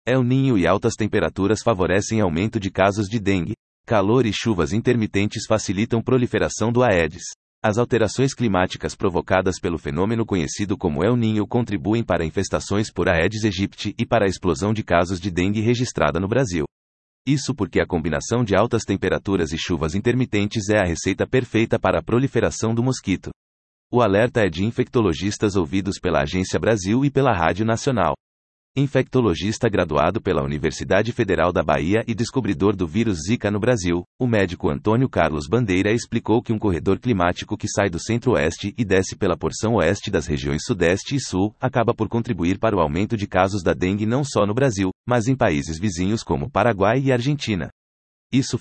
El Niño e altas temperaturas favorecem aumento de casos de dengue. Calor e chuvas intermitentes facilitam proliferação do Aedes. As alterações climáticas provocadas pelo fenômeno conhecido como El Niño contribuem para infestações por Aedes aegypti e para a explosão de casos de dengue registrada no Brasil. Isso porque a combinação de altas temperaturas e chuvas intermitentes é a receita perfeita para a proliferação do mosquito. O alerta é de infectologistas ouvidos pela Agência Brasil e pela Rádio Nacional. Infectologista graduado pela Universidade Federal da Bahia e descobridor do vírus Zika no Brasil, o médico Antônio Carlos Bandeira explicou que um corredor climático que sai do centro-oeste e desce pela porção oeste das regiões sudeste e sul, acaba por contribuir para o aumento de casos da dengue não só no Brasil, mas em países vizinhos como Paraguai e Argentina. Isso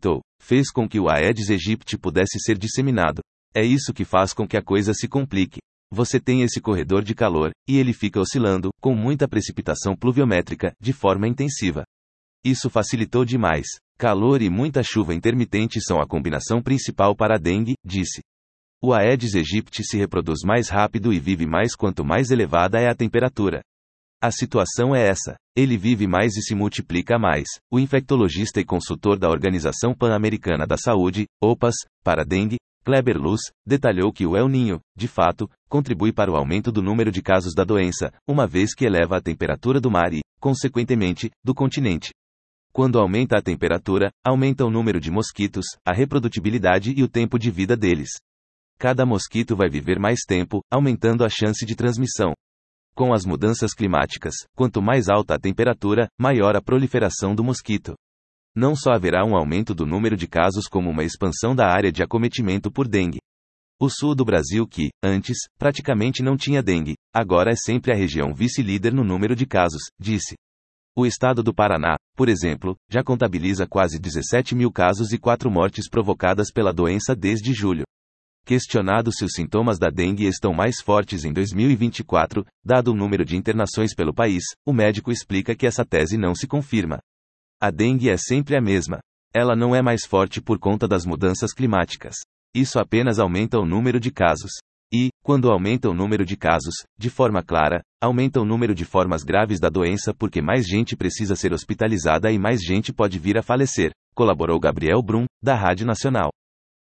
fez com que o Aedes aegypti pudesse ser disseminado. É isso que faz com que a coisa se complique. Você tem esse corredor de calor, e ele fica oscilando, com muita precipitação pluviométrica, de forma intensiva. Isso facilitou demais. Calor e muita chuva intermitente são a combinação principal para a dengue, disse. O Aedes aegypti se reproduz mais rápido e vive mais quanto mais elevada é a temperatura. A situação é essa. Ele vive mais e se multiplica mais. O infectologista e consultor da Organização Pan-Americana da Saúde, OPAS, para a dengue, Kleber Luz, detalhou que o El Niño, de fato, contribui para o aumento do número de casos da doença, uma vez que eleva a temperatura do mar e, consequentemente, do continente. Quando aumenta a temperatura, aumenta o número de mosquitos, a reprodutibilidade e o tempo de vida deles. Cada mosquito vai viver mais tempo, aumentando a chance de transmissão. Com as mudanças climáticas, quanto mais alta a temperatura, maior a proliferação do mosquito. Não só haverá um aumento do número de casos como uma expansão da área de acometimento por dengue. O sul do Brasil que, antes, praticamente não tinha dengue, agora é sempre a região vice-líder no número de casos, disse. O estado do Paraná, por exemplo, já contabiliza quase 17 mil casos e 4 mortes provocadas pela doença desde julho. Questionado se os sintomas da dengue estão mais fortes em 2024, dado o número de internações pelo país, o médico explica que essa tese não se confirma. A dengue é sempre a mesma. Ela não é mais forte por conta das mudanças climáticas. Isso apenas aumenta o número de casos. E, quando aumenta o número de casos, de forma clara, aumenta o número de formas graves da doença porque mais gente precisa ser hospitalizada e mais gente pode vir a falecer, colaborou Gabriel Brum, da Rádio Nacional.